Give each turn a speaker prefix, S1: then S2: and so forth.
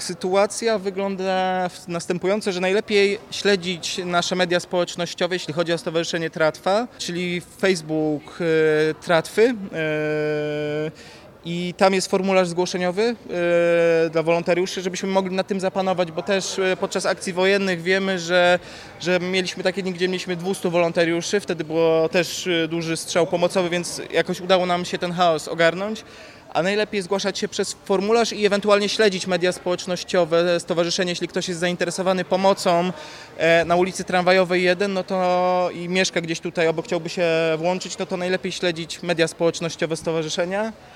S1: Sytuacja wygląda następująco, że najlepiej śledzić nasze media społecznościowe, jeśli chodzi o Stowarzyszenie Tratwa, czyli Facebook Tratwy. I tam jest formularz zgłoszeniowy dla wolontariuszy, żebyśmy mogli nad tym zapanować, bo też podczas akcji wojennych wiemy, że mieliśmy takie dni, gdzie mieliśmy 200 wolontariuszy, wtedy było też duży strzał pomocowy, więc jakoś udało nam się ten chaos ogarnąć. A najlepiej zgłaszać się przez formularz i ewentualnie śledzić media społecznościowe stowarzyszenia, jeśli ktoś jest zainteresowany pomocą na ulicy Tramwajowej 1, no to i mieszka gdzieś tutaj obok, chciałby się włączyć, no to najlepiej śledzić media społecznościowe stowarzyszenia.